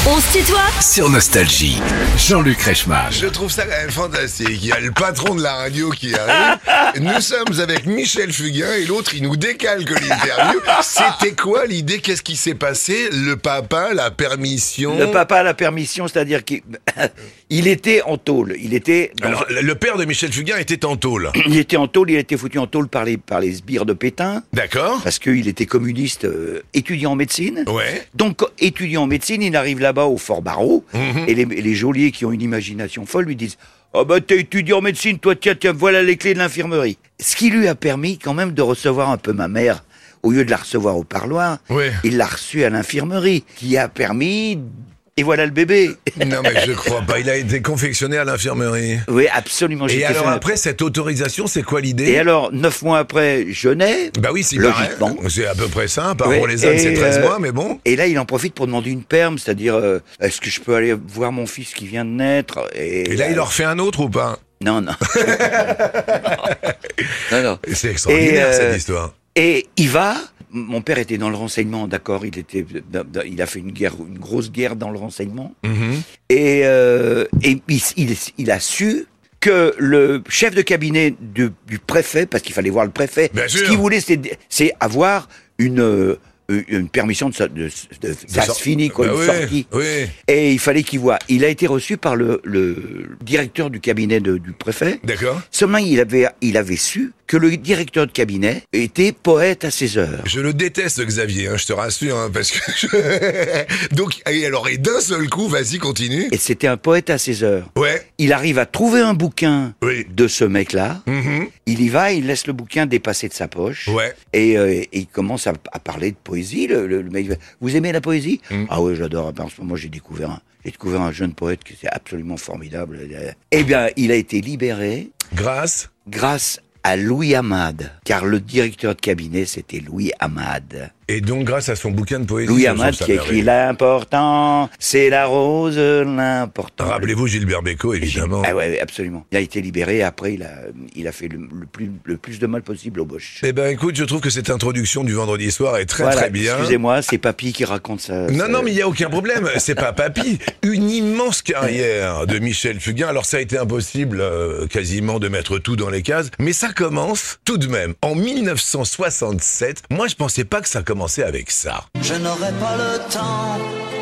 On se tutoie Sur Nostalgie, Jean-Luc Reichmann. Je trouve ça quand même fantastique. Il y a le patron de la radio qui arrive. Nous sommes avec Michel Fugain et l'autre, il nous décalque l'interview. C'était quoi l'idée? Qu'est-ce qui s'est passé? Le papa, la permission? Le papa a la permission, c'est-à-dire qu'il il était en tôle. Alors, le père de Michel Fugain était en tôle. Il était en tôle, il a été foutu en tôle par les sbires de Pétain. D'accord. Parce qu'il était communiste, étudiant en médecine. Ouais. Donc, étudiant en médecine, il arrive là-bas au Fort Barreau, et les geôliers qui ont une imagination folle lui disent « Ah bah t'es étudiant en médecine, toi tiens, voilà les clés de l'infirmerie ». Ce qui lui a permis quand même de recevoir un peu ma mère. Au lieu de la recevoir au parloir, Ouais. il l'a reçue à l'infirmerie, qui a permis... Et voilà le bébé. Non mais je crois pas, il a été confectionné à l'infirmerie. Oui, absolument. Et j'étais alors fan. après cette autorisation, c'est quoi l'idée? Et alors, 9 mois après, je nais. Bah oui, c'est logiquement. pareil. C'est à peu près ça. Par Ouais, pour les hommes, c'est et, 13 mois, mais bon. Et là, il en profite pour demander une perme, c'est-à-dire, est-ce que je peux aller voir mon fils qui vient de naître? Et là, il en refait un autre ou pas? Non. non. C'est extraordinaire Et, cette histoire. Et il va. Mon père était dans le renseignement, d'accord. Il a fait une grosse guerre dans le renseignement. Et il a su que le chef de cabinet du préfet, parce qu'il fallait voir le préfet, Bien ce sûr. qu'il voulait, c'est avoir une permission de classe finie, quoi, Bah une oui, sortie. oui. Et il fallait qu'il voie. Il a été reçu par le directeur du cabinet du préfet. D'accord. Seulement, il avait su que le directeur de cabinet était poète à ses heures. Je le déteste, Xavier, hein, je te rassure, hein, parce que... Donc, et d'un seul coup, vas-y, continue. Et c'était un poète à ses heures. Ouais. Il arrive à trouver un bouquin Oui. de ce mec-là. Mhm. Il y va, il laisse le bouquin dépasser de sa poche. Ouais. Et il commence à parler de poésie. Le mec, vous aimez la poésie? Ah oui, j'adore. En ce moment, j'ai découvert un jeune poète qui est absolument formidable. Eh bien, il a été libéré Grâce. à Louis Amade, car le directeur de cabinet, c'était Louis Amade. Et donc, grâce à son bouquin de poésie. Louis je Amade trouve ça qui a écrit merveilleux. L'important, c'est la rose, l'important. Rappelez-vous Gilbert Bécaud, évidemment. Ah ouais, absolument. Il a été libéré, après il a fait le plus de mal possible au Bosch. Eh ben, écoute, je trouve que cette introduction du vendredi soir est très Voilà, très bien. excusez-moi, c'est Papy qui raconte ça. Non, mais il n'y a aucun problème. C'est pas papy. Une immense carrière de Michel Fugain. Alors, ça a été impossible quasiment de mettre tout dans les cases. Mais ça commence tout de même en 1967. Moi, je pensais pas que ça commençait avec ça. Je n'aurai pas le temps,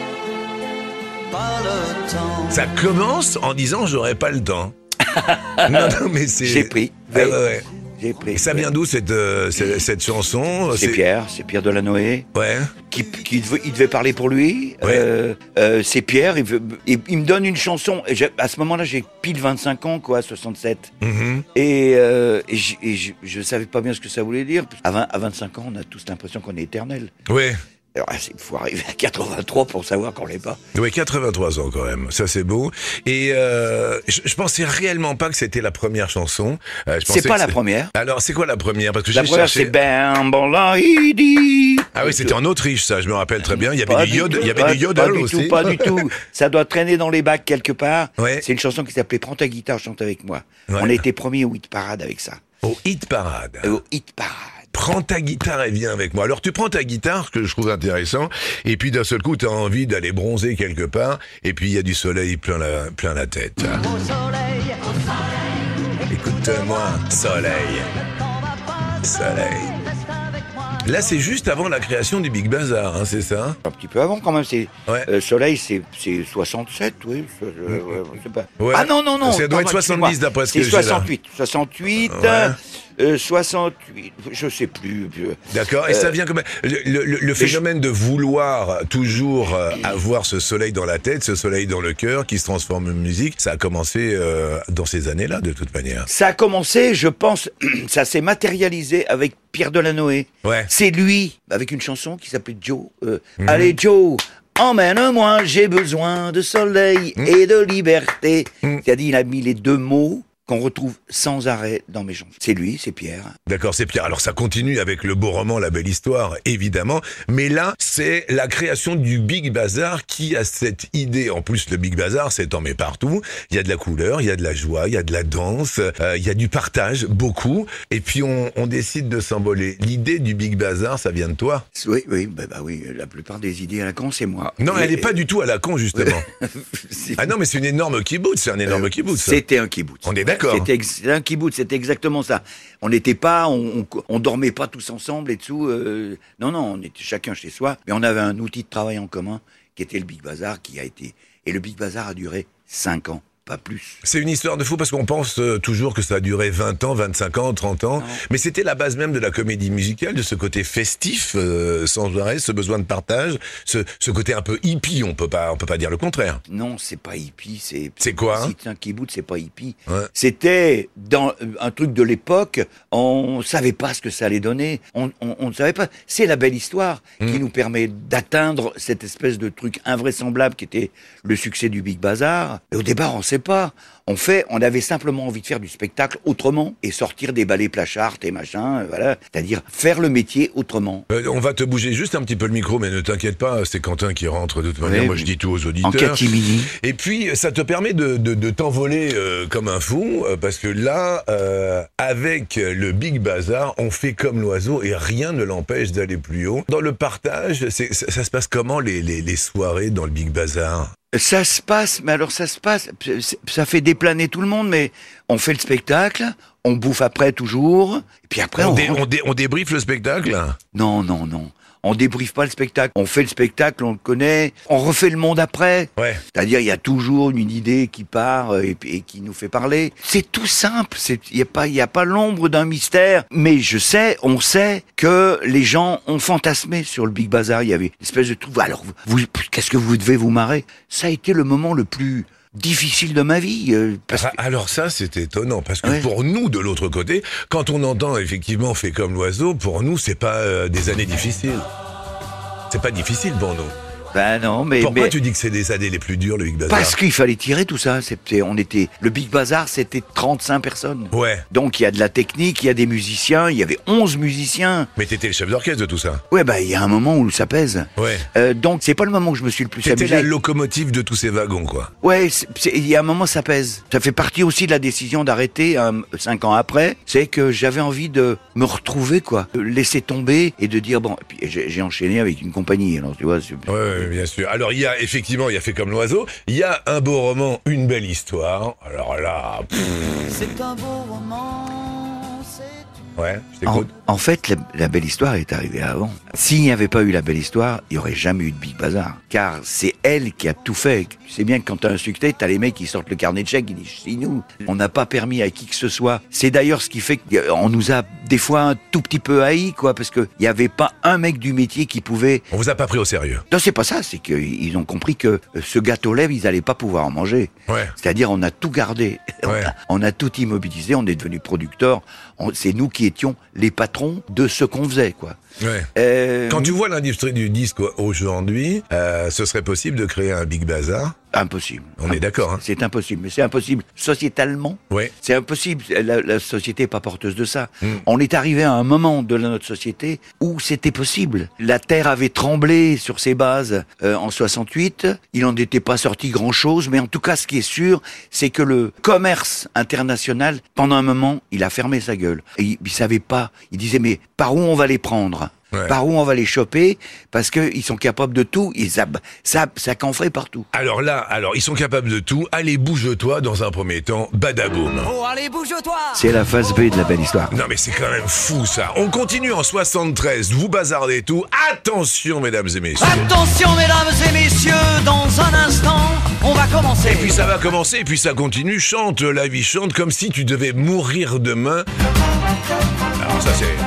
pas le temps. Ça commence en disant j'aurai pas le temps. non, mais c'est... J'ai pris. Ah, ouais. J'ai pris. Et ça vient d'où cette chanson? C'est Pierre Delanoë. Ouais. Il devait parler pour lui. Ouais. C'est Pierre, il me donne une chanson. Et à ce moment-là, j'ai pile 25 ans, quoi, 67. Mhm. Et je savais pas bien ce que ça voulait dire. À 25 ans, on a tous l'impression qu'on est éternel. Ouais. Alors, il faut arriver à 83 pour savoir qu'on l'est pas. Oui, 83 ans quand même, ça c'est beau. Et je pensais réellement pas que c'était la première chanson. Je pensais C'est pas que la première. Alors c'est quoi la première? Parce que La j'ai première, cherché. c'est Ben Bolahidi. Ah oui, c'était en Autriche, ça, je me rappelle très bien. Il y avait Pas du du yodel, tout, il y avait pas- du yodel pas du aussi. tout, pas du tout. Ça doit traîner dans les bacs quelque part. Ouais. C'est une chanson qui s'appelait Prends ta guitare, chante avec moi. Ouais. On a été premier au hit parade avec ça. Au hit parade. Au hit parade. Prends ta guitare et viens avec moi. Alors tu prends ta guitare, ce que je trouve intéressant, et puis d'un seul coup tu as envie d'aller bronzer quelque part, et puis il y a du soleil plein la tête. Écoute-moi, soleil. Là c'est juste avant la création du Big Bazar, hein, c'est ça? Un petit peu avant quand même. Ouais. Soleil, c'est 67, oui. Je sais pas. Ouais. Ah non. Ça doit être pardon, 70 excuse-moi. d'après ce que C'est j'ai là. 68, Ouais. 68, je sais plus. D'accord, et ça vient comme le phénomène de vouloir toujours avoir ce soleil dans la tête, ce soleil dans le cœur qui se transforme en musique, ça a commencé dans ces années-là de toute manière. Ça a commencé, je pense, ça s'est matérialisé avec Pierre Delanoë. Ouais. C'est lui, avec une chanson qui s'appelait Joe. Allez Joe, emmène-moi, j'ai besoin de soleil et de liberté. C'est-à-dire, il a mis les deux mots qu'on retrouve sans arrêt dans mes chansons. C'est lui, c'est Pierre. D'accord, c'est Pierre. Alors ça continue avec le beau roman, la belle histoire, évidemment. Mais là, c'est la création du Big Bazar qui a cette idée. En plus, le Big Bazar, c'est en met partout. Il y a de la couleur, il y a de la joie, il y a de la danse, il y a du partage, beaucoup. Et puis on décide de s'envoler. L'idée du Big Bazar, ça vient de toi? Oui, oui, la plupart des idées à la con, c'est moi. Non, elle n'est pas du tout à la con, justement. Ah non, mais c'est une énorme kibbutz, c'est un énorme kibbutz. C'était un kibbutz. On est d'accord. C'était un kibbutz, c'était exactement ça. On n'était pas, on dormait pas tous ensemble et tout. Non, on était chacun chez soi, mais on avait un outil de travail en commun qui était le Big Bazar, et le Big Bazar a duré 5 ans. Pas plus. C'est une histoire de fou parce qu'on pense toujours que ça a duré 20 ans, 25 ans, 30 ans. Non. Mais c'était la base même de la comédie musicale, de ce côté festif, sans arrêt, ce besoin de partage, ce côté un peu hippie, on peut pas dire le contraire. Non, c'est pas hippie, c'est quoi, c'est un kibbutz, c'est pas hippie. Ouais. C'était dans un truc de l'époque, on savait pas ce que ça allait donner, on ne savait pas. C'est la belle histoire qui nous permet d'atteindre cette espèce de truc invraisemblable qui était le succès du Big Bazar. Et au départ, on sait pas. On avait simplement envie de faire du spectacle autrement et sortir des ballets Plachard et machin, voilà. C'est-à-dire faire le métier autrement. On va te bouger juste un petit peu le micro, mais ne t'inquiète pas, c'est Quentin qui rentre de toute manière. Moi, je dis tout aux auditeurs. En catimini. Et puis, ça te permet de t'envoler comme un fou, parce que là, avec le Big Bazar, on fait comme l'oiseau et rien ne l'empêche d'aller plus haut. Dans le partage, ça se passe comment les soirées dans le Big Bazar ? Ça se passe, ça fait déplaner tout le monde, mais on fait le spectacle, on bouffe après toujours, et puis après on débriefe le spectacle ? Non. On débriefe pas le spectacle. On fait le spectacle, on le connaît. On refait le monde après. Ouais. C'est-à-dire, il y a toujours une idée qui part et qui nous fait parler. C'est tout simple. Il y a pas l'ombre d'un mystère. Mais on sait que les gens ont fantasmé sur le Big Bazar. Il y avait une espèce de truc. Alors, qu'est-ce que vous devez vous marrer? Ça a été le moment le plus difficile de ma vie. Alors ça, c'est étonnant, parce que pour nous, de l'autre côté, quand on entend effectivement « fait comme l'oiseau », pour nous, c'est pas des années difficiles. C'est pas difficile pour nous. Ben non, mais... Pourquoi tu dis que c'est des années les plus dures, le Big Bazar? Parce qu'il fallait tirer tout ça. Le Big Bazar, c'était 35 personnes. Ouais. Donc il y a de la technique, il y a des musiciens, il y avait 11 musiciens. Mais t'étais le chef d'orchestre de tout ça. Ouais, il y a un moment où ça pèse. Ouais. Donc c'est pas le moment où je me suis le plus amusé. C'était la locomotive de tous ces wagons, quoi. Ouais, il y a un moment ça pèse. Ça fait partie aussi de la décision d'arrêter 5 ans après. C'est que j'avais envie de me retrouver, quoi. De laisser tomber et de dire, bon, et puis j'ai enchaîné avec une compagnie, alors tu vois. Ouais, bien sûr. Alors il y a fait comme l'oiseau, il y a un beau roman, une belle histoire. Alors là... C'est un beau roman, Ouais, je t'écoute. En fait, la belle histoire est arrivée avant. S'il n'y avait pas eu la belle histoire, il n'y aurait jamais eu de Big Bazar. Car c'est elle qui a tout fait. Tu sais bien que quand t'as un succès, t'as les mecs qui sortent le carnet de chèques, ils disent c'est nous. On n'a pas permis à qui que ce soit. C'est d'ailleurs ce qui fait qu'on nous a des fois un tout petit peu haïs, quoi, parce qu'il n'y avait pas un mec du métier qui pouvait... On vous a pas pris au sérieux. Non, c'est pas ça, c'est qu'ils ont compris que ce gâteau lèvres, ils n'allaient pas pouvoir en manger. Ouais. C'est-à-dire, on a tout gardé. Ouais. On a tout immobilisé, on est devenu producteur. C'est nous qui étions les patrons de ce qu'on faisait, quoi. Ouais. Quand tu vois l'industrie du disque aujourd'hui, ce serait possible de créer un Big Bazar? Impossible. On est d'accord, hein. C'est impossible, mais c'est impossible sociétalement. Ouais. C'est impossible. La société est pas porteuse de ça. On est arrivé à un moment de notre société où c'était possible. La Terre avait tremblé sur ses bases en 68. Il n'en était pas sorti grand-chose, mais en tout cas, ce qui est sûr, c'est que le commerce international, pendant un moment, il a fermé sa gueule. Et il savait pas. Il disait, mais par où on va les prendre? Ouais. Par où on va les choper? Parce qu'ils sont capables de tout. Ça campherait partout. Alors là, ils sont capables de tout. Allez, bouge-toi dans un premier temps. Badaboum. Oh, allez, bouge-toi! C'est la phase B de la belle histoire. Non mais c'est quand même fou ça. On continue en 73. Vous bazardez tout. Attention, mesdames et messieurs. Attention, mesdames et messieurs, dans un instant, on va commencer. Et puis ça va commencer, et puis ça continue. Chante, la vie chante, comme si tu devais mourir demain. Alors ça c'est...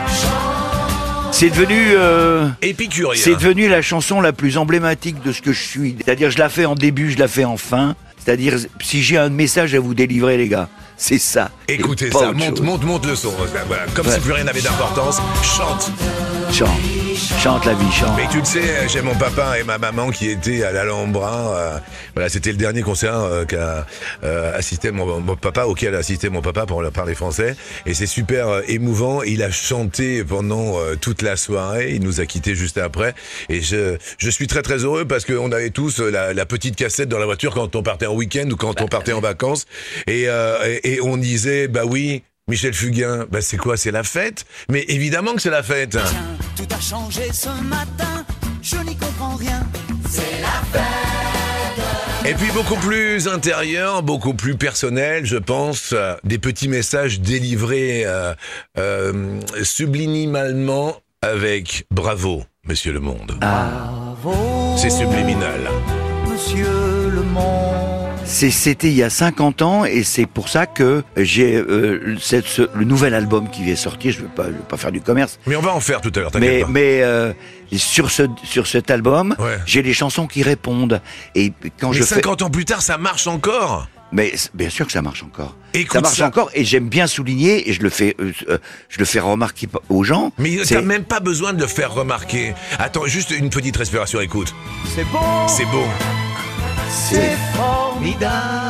C'est devenu... épicurien. C'est devenu la chanson la plus emblématique de ce que je suis. C'est-à-dire, je la fais en début, je la fais en fin. C'est-à-dire, si j'ai un message à vous délivrer, les gars, c'est ça. Écoutez ça, monte le son. Voilà, comme si plus rien n'avait d'importance. Chante. Chante la vie, chante. Mais tu le sais, j'ai mon papa et ma maman qui étaient à l'Alhambra. Voilà, c'était le dernier concert qu'a assisté mon papa, auquel a assisté mon papa pour parler français. Et c'est super émouvant. Il a chanté pendant toute la soirée. Il nous a quittés juste après. Et je suis très très heureux parce qu'on avait tous la petite cassette dans la voiture quand on partait en week-end ou quand on partait en vacances. Et on disait, bah oui, Michel Fugain, bah c'est quoi, c'est la fête? Mais évidemment que c'est la fête. Tiens, tout a changé ce matin, je n'y comprends rien. C'est la fête. Et puis beaucoup plus intérieur, beaucoup plus personnel, je pense, des petits messages délivrés subliminalement avec bravo, Monsieur le Monde. Bravo, C'est subliminal. Monsieur le Monde. C'était il y a 50 ans et c'est pour ça que j'ai le nouvel album qui vient sortir. Je veux pas faire du commerce. Mais on va en faire tout à l'heure, t'inquiète Mais pas. sur cet album, Ouais. j'ai les chansons qui répondent. Et quand Mais je 50 ans plus tard, ça marche encore. Mais bien sûr que ça marche encore. Écoute Ça marche ça. encore et j'aime bien souligner et je le fais remarquer aux gens. Mais C'est- t'as même pas besoin de le faire remarquer. Attends, juste une petite respiration, écoute. C'est beau, C'est beau. c'est formidable.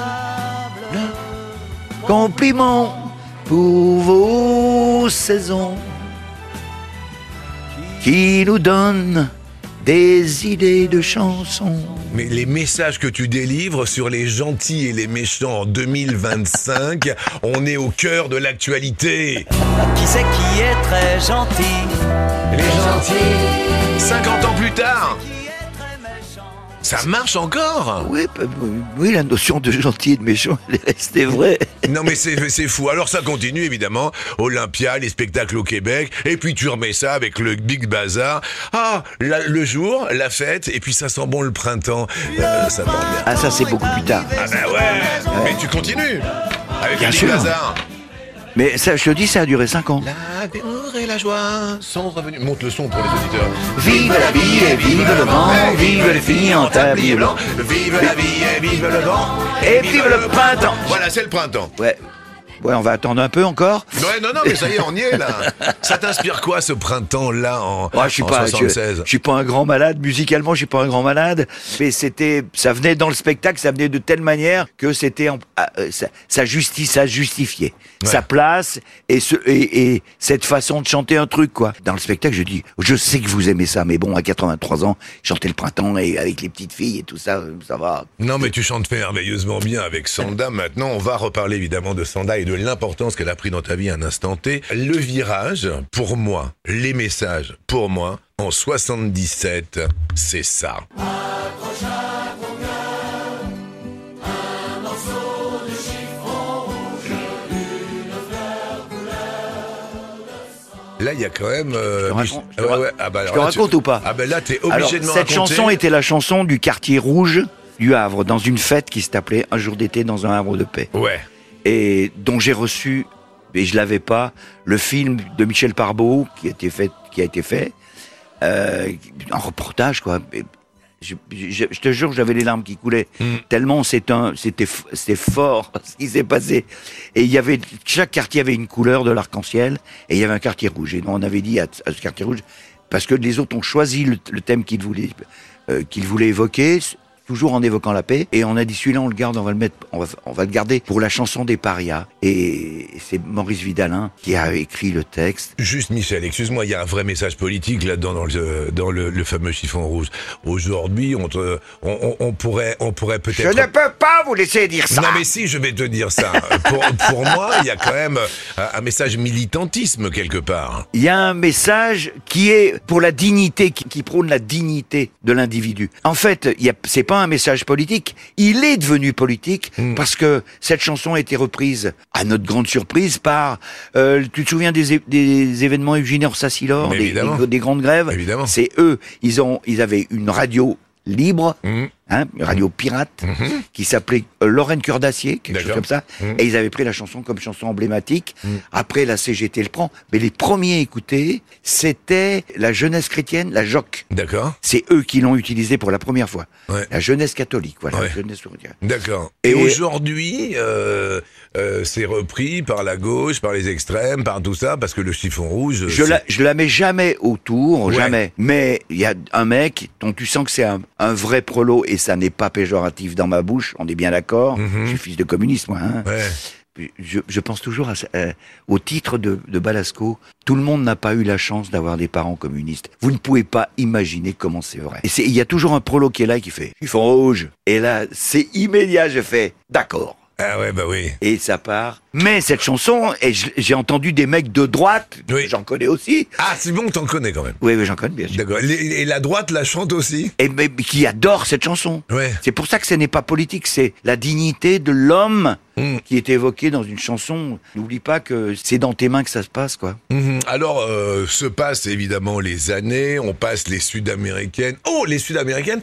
Compliment pour vos saisons qui nous donnent des idées de chansons. Mais les messages que tu délivres sur les gentils et les méchants en 2025, on est au cœur de l'actualité. Qui c'est qui est très gentil? Les gentils. 50 ans plus tard, Qui est très méchant? ça marche encore. Oui, la notion de gentil et de méchant, elle est restée vraie. Non mais c'est fou. Alors ça continue évidemment. Olympia, les spectacles au Québec. Et puis tu remets ça avec le Big Bazar. Ah, le jour, la fête. Et puis ça sent bon le printemps. Ça part bien. Ah, ça, c'est beaucoup plus tard. Ah ben ouais. Mais tu continues. Avec Bien le Big sûr. Bazar. Mais ça, je te dis, ça a duré 5 ans. L'amour et la joie sont revenus. Monte le son pour les auditeurs. Vive la vie et vive le vent, vive les filles en tablier blanc, Vive la vie et vive le vent. et vive le printemps. Voilà, c'est le printemps. Ouais, on va attendre un peu encore. Ouais, non, mais ça y est, on y est là. Ça t'inspire quoi ce printemps-là en, Ouais, je suis en pas, 76? je suis pas un grand malade musicalement, je suis pas un grand malade, mais ça venait dans le spectacle, ça venait de telle manière que ça justifiait Ouais. sa place et cette façon de chanter un truc quoi. Dans le spectacle, je dis, je sais que vous aimez ça, mais bon, à 83 ans, chanter le printemps et avec les petites filles et tout ça, ça va. Non, mais tu chantes merveilleusement bien avec Sanda. Maintenant, on va reparler évidemment de Sanda et de l'importance qu'elle a pris dans ta vie à un instant T. Le virage, pour moi, les messages, pour moi, en 77, c'est ça. Là, il y a quand même... Je te raconte ou pas? Ah ben là, t'es obligé Alors, de me cette raconter. chanson était la chanson du quartier rouge du Havre, dans une fête qui s'appelait Un jour d'été dans un havre de paix. Ouais. Et dont j'ai reçu, et je l'avais pas, le film de Michel Parbot qui a été fait, un reportage quoi. Et je te jure, j'avais les larmes qui coulaient tellement c'était fort ce qui s'est passé. Et chaque quartier avait une couleur de l'arc-en-ciel et il y avait un quartier rouge. Et nous, on avait dit à ce quartier rouge, parce que les autres ont choisi le thème qu'ils voulaient évoquer, toujours en évoquant la paix, et on a dit celui-là on le garde, on va le garder pour la chanson des parias. Et c'est Maurice Vidalin qui a écrit le texte. Juste Michel, excuse-moi, il y a un vrai message politique là-dedans dans le fameux chiffon rouge. Aujourd'hui, on pourrait peut-être... Je ne peux pas vous laisser dire ça. Non mais si, je vais te dire ça. pour moi, il y a quand même un message militantisme quelque part. Il y a un message qui est pour la dignité, qui prône la dignité de l'individu. En fait, c'est pas un message politique, il est devenu politique parce que cette chanson a été reprise, à notre grande surprise, par... tu te souviens des événements Eugène Orsa-Silor, des grandes grèves? Évidemment. C'est eux, ils avaient une radio libre, une radio pirate, qui s'appelait Lorraine Cœur d'Acier, quelque chose comme ça. Et ils avaient pris la chanson comme chanson emblématique. Après, la CGT le prend. Mais les premiers écoutés, c'était la jeunesse chrétienne, la JOC. D'accord. C'est eux qui l'ont utilisé pour la première fois. Ouais. La jeunesse catholique, voilà. Ouais. La jeunesse chrétienne. D'accord. Et aujourd'hui, c'est repris par la gauche, par les extrêmes, par tout ça, parce que le chiffon rouge... Je la mets jamais autour, Ouais. jamais. Mais il y a un mec dont tu sens que c'est un vrai prolo, et ça n'est pas péjoratif dans ma bouche, on est bien d'accord. Je suis fils de communiste, moi. Ouais. Je pense toujours au titre de Balasco. Tout le monde n'a pas eu la chance d'avoir des parents communistes. Vous ne pouvez pas imaginer comment c'est vrai. Et il y a toujours un prolo qui est là et qui fait « Chiffon rouge ». Et là, c'est immédiat, je fais « D'accord ». Ah ouais, bah oui. Et ça part. Mais cette chanson, et j'ai entendu des mecs de droite, Oui. j'en connais aussi. Ah, c'est bon, t'en connais quand même. Oui, j'en connais bien sûr. D'accord. Et la droite la chante aussi? Et mais qui adore cette chanson. Ouais. C'est pour ça que ce n'est pas politique, c'est la dignité de l'homme qui est évoquée dans une chanson. N'oublie pas que c'est dans tes mains que ça se passe, quoi. Alors, se passent évidemment les années, on passe les Sud-Américaines. Oh, les Sud-Américaines,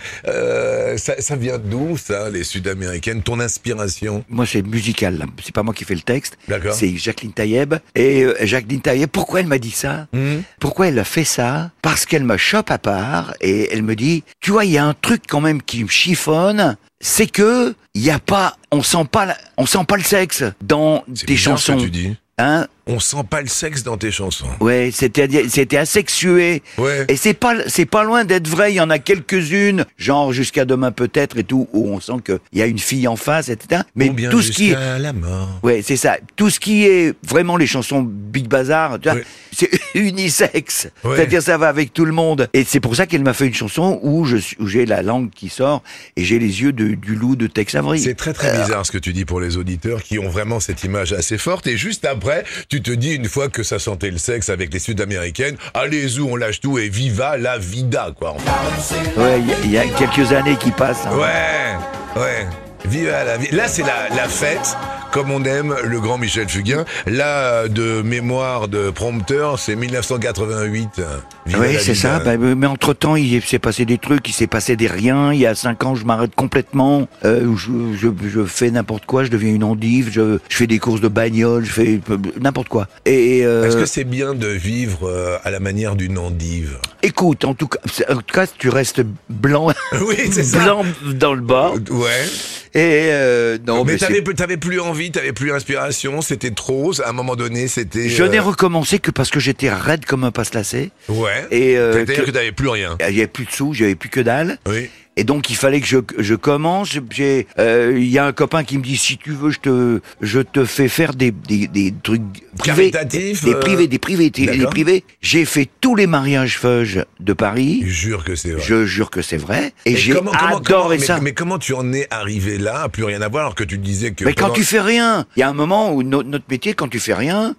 ça vient d'où ça, les Sud-Américaines? Ton inspiration? Moi, c'est musical, là. C'est pas moi qui fais le texte. D'accord. C'est Jacqueline Taïeb. Et Jacqueline Taïeb, pourquoi elle m'a dit ça? Pourquoi elle a fait ça? Parce qu'elle me chope à part et elle me dit, tu vois, il y a un truc quand même qui me chiffonne, c'est que il y a pas, on sent pas le sexe dans C'est tes bizarre chansons. ce que tu dis. Hein? On sent pas le sexe dans tes chansons. Ouais, c'était asexué. Ouais. Et c'est pas loin d'être vrai. Il y en a quelques-unes, genre Jusqu'à demain peut-être et tout, où on sent que il y a une fille en face, etc. Mais Ou bien tout ce qui, jusqu'à la mort. ouais, c'est ça. Tout ce qui est vraiment les chansons Big Bazar, tu vois, Ouais. c'est unisexe. Ouais. C'est-à-dire ça va avec tout le monde. Et c'est pour ça qu'elle m'a fait une chanson où j'ai la langue qui sort et j'ai les yeux du loup de Tex Avery. C'est très très bizarre ce que tu dis pour les auditeurs qui ont vraiment cette image assez forte. Et juste après, tu te dis une fois que ça sentait le sexe avec les Sud-Américaines, allez-y, on lâche tout et viva la vida, quoi. Ouais, il y a quelques années qui passent. Hein. Ouais. Viva la vie. Là, c'est la fête, comme on aime le grand Michel Fugain. Là, de mémoire de prompteur, c'est 1988. Viva Oui, la c'est vida. ça. Bah, mais entre-temps, il s'est passé des trucs, il s'est passé des riens. Il y a 5 ans, je m'arrête complètement. Je fais n'importe quoi, je deviens une endive, je fais des courses de bagnole, je fais n'importe quoi. Et Est-ce que c'est bien de vivre à la manière d'une endive? écoute, en tout cas, tu restes blanc, Oui, c'est ça. blanc dans le bas. Ouais. Et non, Mais c'est- t'avais plus envie, t'avais plus inspiration, c'était trop. À un moment donné, c'était. je n'ai recommencé que parce que j'étais raide comme un passe-lacet. Ouais. Et C'est-à-dire que t'avais plus rien. il y avait plus de sous, j'avais plus que dalle. Oui. Et donc il fallait que je commence. Il y a un copain qui me dit si tu veux je te fais faire des trucs privés, Caritatifs, des privés. J'ai fait tous les mariages feuges de Paris. Je jure que c'est vrai. Je jure que c'est vrai. Et Mais j'ai adoré ça. Mais comment tu en es arrivé là, à plus rien à voir, alors que tu disais que. Mais quand pendant- tu fais rien, il y a un moment où notre métier, quand tu fais rien,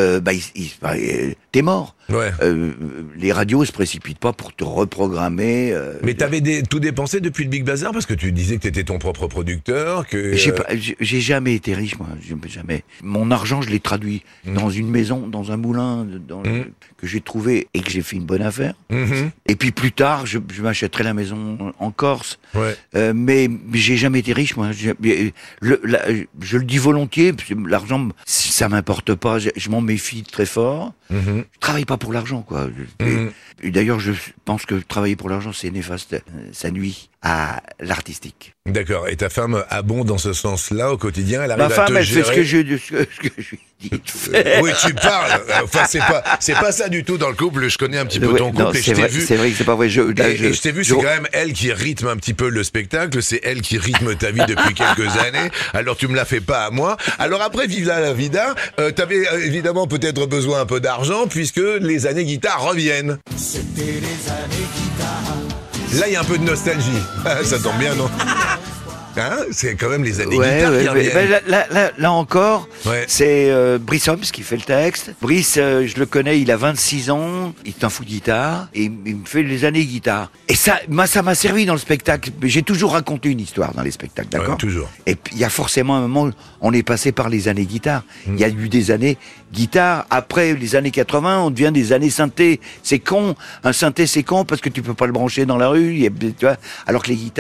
t'es mort. Ouais. Les radios se précipitent pas pour te reprogrammer. Mais t'avais tout dépensé depuis le Big Bazar parce que tu disais que t'étais ton propre producteur, que. J'ai jamais été riche, moi. Jamais. Mon argent, je l'ai traduit dans une maison, dans un moulin, que j'ai trouvé et que j'ai fait une bonne affaire. Mhm. Et puis plus tard, je m'achèterai la maison en Corse. Ouais. Mais j'ai jamais été riche, moi. Je le dis volontiers, parce que l'argent, ça m'importe pas. Je m'en méfie très fort. Mhm. Je travaille pas pour l'argent, quoi. Et d'ailleurs, je pense que travailler pour l'argent, c'est néfaste. Ça nuit à l'artistique. D'accord. Et ta femme abonde dans ce sens-là au quotidien. Elle arrive Ma à femme, te elle fait ce gérer. que je lui dis de faire. Oui, tu parles. Enfin, c'est pas ça du tout dans le couple. Je connais un petit peu Ouais, ton couple non, et je c'est t'ai vrai, vu. c'est vrai que c'est pas vrai. Et je t'ai vu, c'est quand même elle qui rythme un petit peu le spectacle, c'est elle qui rythme ta vie depuis quelques années, alors tu me la fais pas à moi. Alors après Viva la vida, t'avais évidemment peut-être besoin un peu d'argent puisque les années guitare reviennent. C'était les années guitare. Là il y a un peu de nostalgie, Ah, ça tombe bien non? Hein, c'est quand même les années Ouais, guitare qui ouais, reviennent. là encore, Ouais. c'est Brice Homs qui fait le texte. Brice, je le connais, il a 26 ans, il est un fou de guitare, et il me fait les années guitare. Et ça m'a servi dans le spectacle. J'ai toujours raconté une histoire dans les spectacles, d'accord? Ouais, toujours. Et puis il y a forcément un moment où on est passé par les années guitare. Il y a eu des années guitare. Après les années 80, on devient des années synthé. C'est con. Un synthé, c'est con parce que tu peux pas le brancher dans la rue. Tu vois, alors que les guitares,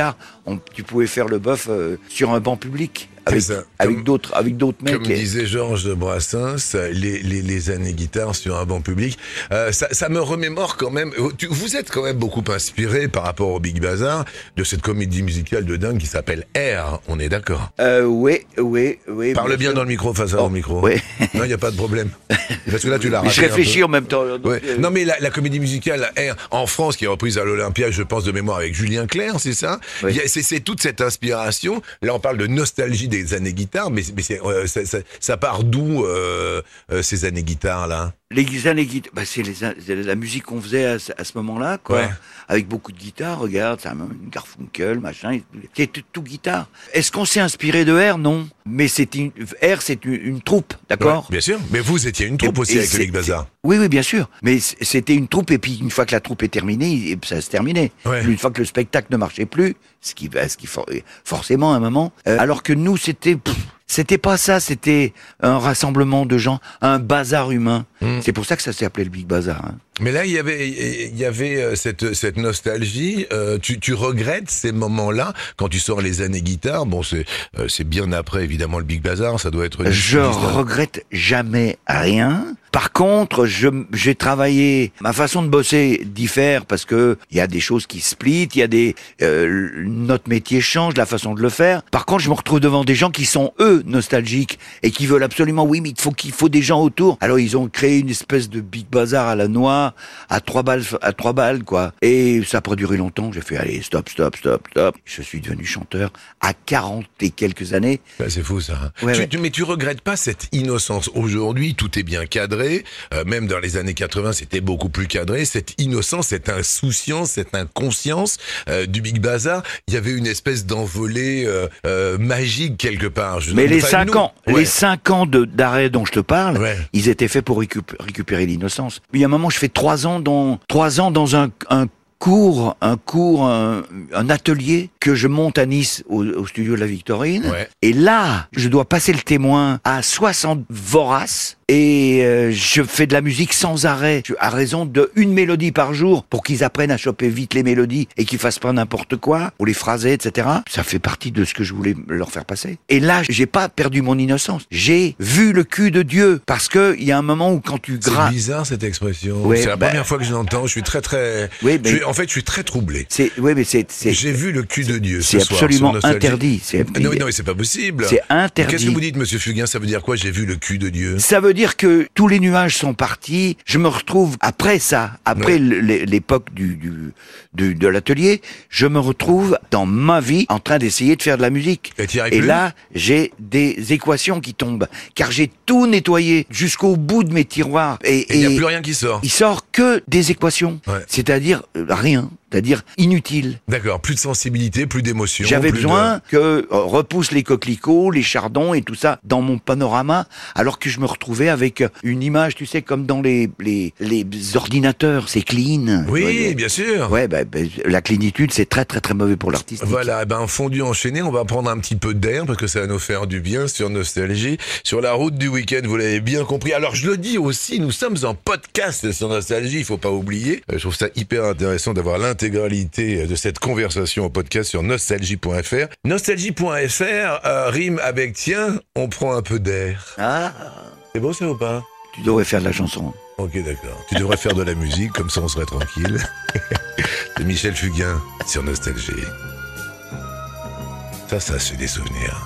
tu pouvais faire le bœuf sur un banc public. Avec d'autres mecs. Comme disait Georges Brassens, les années guitare sur un banc public. Ça me remémore quand même. Vous êtes quand même beaucoup inspiré par rapport au Big Bazar de cette comédie musicale de dingue qui s'appelle Air. On est d'accord? Oui. Parle bien dans le micro, face à au micro. Oui. Non, il n'y a pas de problème. Parce que là, tu l'as raté. Je réfléchis en même temps. Ouais. Non, mais la comédie musicale Air en France, qui est reprise à l'Olympia, je pense de mémoire avec Julien Clerc, c'est ça? Oui. C'est toute cette inspiration. Là, on parle de nostalgie des années guitare, mais ça part d'où ces années guitare là? Les années guitare, c'est la musique qu'on faisait à ce moment-là, quoi. Ouais. Avec beaucoup de guitare, regarde, ça une Garfunkel, machin, c'était tout guitare. Est-ce qu'on s'est inspiré de R? Non. Mais R, c'est une troupe, d'accord? Ouais, bien sûr. Mais vous étiez une troupe aussi avec le Big Bazar. Oui, bien sûr. Mais c'était une troupe, et puis une fois que la troupe est terminée, ça se terminait. Ouais. Une fois que le spectacle ne marchait plus, forcément à un moment, alors que nous, c'était pas ça, c'était un rassemblement de gens, un bazar humain. C'est pour ça que ça s'est appelé le Big Bazar. Hein. Mais là, il y avait cette nostalgie. Tu regrettes ces moments-là quand tu sors les années guitare. Bon, c'est bien après évidemment le Big Bazar. Ça doit être. Je regrette jamais rien. Par contre, j'ai travaillé. Ma façon de bosser diffère parce que il y a des choses qui split, il y a notre métier change, la façon de le faire. Par contre, je me retrouve devant des gens qui sont eux nostalgiques et qui veulent absolument. Oui, mais il faut des gens autour. Alors ils ont créé une espèce de Big Bazar à la noix, à 3 balles, quoi. Et ça n'a pas duré longtemps. J'ai fait allez, stop. Je suis devenu chanteur à 40 et quelques années. C'est fou ça. Hein. Ouais. Mais tu regrettes pas cette innocence. Aujourd'hui, tout est bien cadré. Même dans les années 80, c'était beaucoup plus cadré. Cette innocence, cette insouciance, cette inconscience du Big Bazar, il y avait une espèce d'envolée magique quelque part. Mais les 5 ans, les 5 ans d'arrêt dont je te parle, ils étaient faits pour récupérer l'innocence. Il y a un moment, je fais 3 ans dans un atelier que je monte à Nice au studio de la Victorine. Ouais. Et là, je dois passer le témoin à 60 voraces. Et je fais de la musique sans arrêt, à raison de 1 mélodie par jour, pour qu'ils apprennent à choper vite les mélodies et qu'ils fassent pas n'importe quoi, ou les phraser, etc. Ça fait partie de ce que je voulais leur faire passer. Et là, j'ai pas perdu mon innocence. J'ai vu le cul de Dieu, parce que il y a un moment où quand tu grattes... C'est bizarre cette expression. Ouais, c'est la première fois que je l'entends. Je suis très. Oui, En fait, je suis très troublé. J'ai vu le cul de Dieu. C'est absolument interdit. Non, mais c'est pas possible. C'est interdit. Qu'est-ce que vous dites, Monsieur Fugain? Ça veut dire quoi? J'ai vu le cul de Dieu. Ça veut dire que tous les nuages sont partis. Je me retrouve après l'époque de l'atelier, je me retrouve dans ma vie en train d'essayer de faire de la musique. Et là, j'ai des équations qui tombent, car j'ai tout nettoyé jusqu'au bout de mes tiroirs. Et il n'y a plus rien qui sort. Il sort que des équations, c'est-à-dire rien. C'est-à-dire inutile. D'accord, plus de sensibilité, plus d'émotion. J'avais besoin que repoussent les coquelicots, les chardons et tout ça dans mon panorama, alors que je me retrouvais avec une image, tu sais, comme dans les ordinateurs, c'est clean. Oui, bien sûr. Ouais, la clénitude, c'est très très très mauvais pour l'artiste. Voilà, fondu enchaîné, on va prendre un petit peu d'air parce que ça va nous faire du bien sur Nostalgie, sur la route du week-end, vous l'avez bien compris. Alors je le dis aussi, nous sommes en podcast sur Nostalgie, il faut pas oublier. Je trouve ça hyper intéressant d'avoir l'intégralité de cette conversation au podcast sur nostalgie.fr. Nostalgie.fr rime avec tiens, on prend un peu d'air. Ah. C'est beau ça ou pas? Tu devrais faire de la chanson. Ok, d'accord. Tu devrais faire de la musique, comme ça on serait tranquille. C'est Michel Fugain sur Nostalgie. Ça c'est des souvenirs.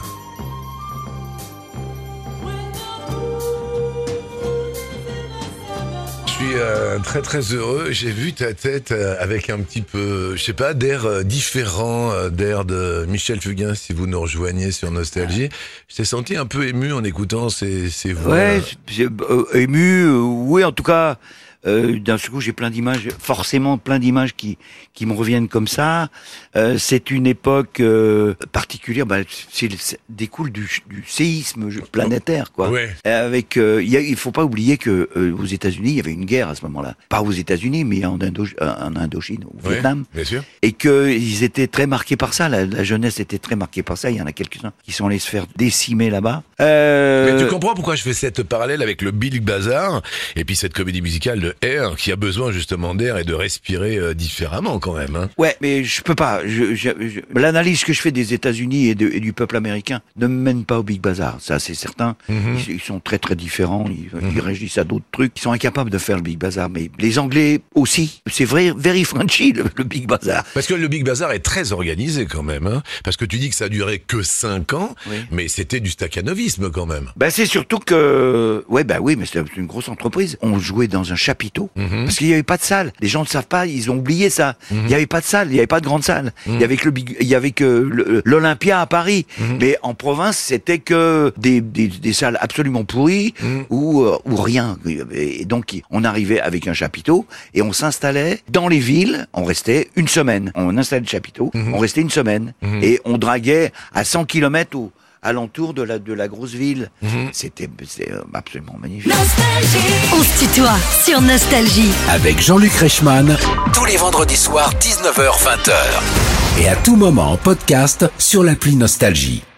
Je suis très très heureux. J'ai vu ta tête avec un petit peu, je sais pas, d'air différent, d'air de Michel Fugain, si vous nous rejoignez sur Nostalgie. Je t'ai senti un peu ému en écoutant ces voix. Ouais, ému, oui, en tout cas... d'un coup, j'ai forcément plein d'images qui me reviennent comme ça. C'est une époque particulière, découle du séisme planétaire, quoi. Ouais. Avec, il faut pas oublier que aux États-Unis, il y avait une guerre à ce moment-là. Pas aux États-Unis, mais en Indochine, au Vietnam. Bien sûr. Et qu'ils étaient très marqués par ça. La jeunesse était très marquée par ça. Il y en a quelques-uns qui sont allés se faire décimer là-bas. Mais tu comprends pourquoi je fais cette parallèle avec le Big Bazar et puis cette comédie musicale de Air qui a besoin justement d'air et de respirer différemment quand même. Hein. Ouais, mais je peux pas. L'analyse que je fais des États-Unis et du peuple américain ne me mène pas au Big Bazar. Ça, c'est certain. Ils sont très très différents. Ils réagissent à d'autres trucs. Ils sont incapables de faire le Big Bazar. Mais les Anglais aussi. C'est vrai, very Frenchy le Big Bazar. Parce que le Big Bazar est très organisé quand même. Hein. Parce que tu dis que ça a duré que 5 ans, mais c'était du staccanovisme quand même. Ben c'est surtout que, oui, mais c'était une grosse entreprise. On jouait dans un chapiteau parce qu'il y avait pas de salle. Les gens ne savent pas, ils ont oublié ça. Il y avait pas de salle, il y avait pas de grande salle. Il y avait que l'Olympia à Paris. Mais en province, c'était que des salles absolument pourries ou rien. Et donc on arrivait avec un chapiteau et on s'installait dans les villes. On restait une semaine. On installait le chapiteau, on restait une semaine et on draguait à 100 km alentour de la grosse ville. C'était absolument magnifique. On se tutoie sur Nostalgie. Avec Jean-Luc Reichmann, tous les vendredis soirs 19h-20h. Et à tout moment en podcast sur l'appli Nostalgie.